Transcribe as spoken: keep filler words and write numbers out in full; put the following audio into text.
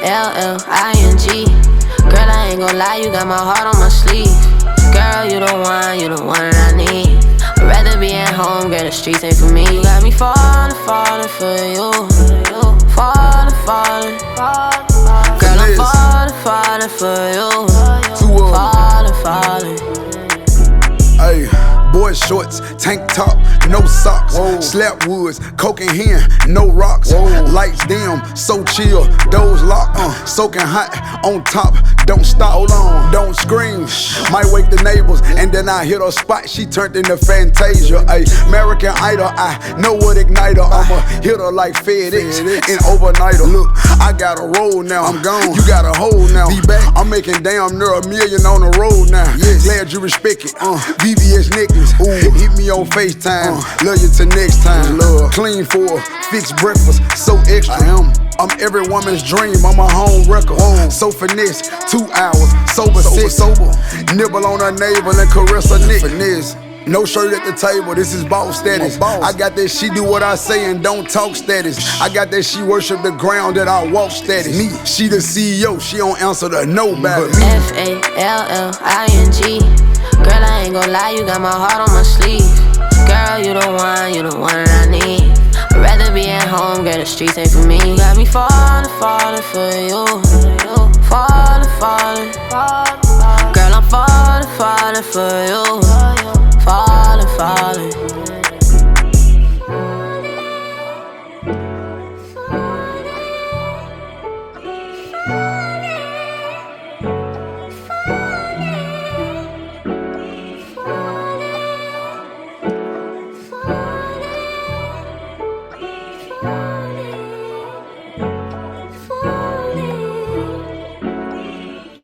L L I N G. Girl, I ain't gon' lie, you got my heart on my sleeve. Girl, you the one, you the one that I need. I'd rather be at home, girl, the streets ain't for me. You got me falling, falling for you. Falling, falling. Girl, I'm falling, falling for you. Falling, falling. Ayy, boy shorts, tank top, no socks. Whoa. Slap woods, coke in hand, no rocks. Whoa. Lights dim, so chill, doors locked. Uh, soaking hot on top, don't stop. Hold on, don't scream. Might wake the neighbors, and then I hit her spot. She turned into Fantasia. Ayy, American Idol, I know what ignite her. I'ma hit her like FedEx and overnight her. Look, I got a roll now. I'm gone. You got a hold now. Be back. I'm making damn near a million on the road now. Yes. Glad you respect it. Uh, V V S necklace. Ooh. Hit me on FaceTime. Uh, Love you till next time. Love. Clean for fixed breakfast. So extra. I am. I'm every woman's dream. I'm a home record. Whoa. So finesse. Two hours. Sober, sober, sober. Nibble on her navel and caress her neck. Finesse. No shirt at the table, this is boss status. Boss. I got that she do what I say and don't talk status. I got that she worship the ground that I walk status. Me, she the C E O, she don't answer to nobody. F A L L I N G. Girl, I ain't gon' lie, you got my heart on my sleeve. Girl, you the one, you the one that I need. I'd rather be at home, girl, the streets ain't for me. You got me falling, falling for you. Falling, falling. Girl, I'm falling, falling for you.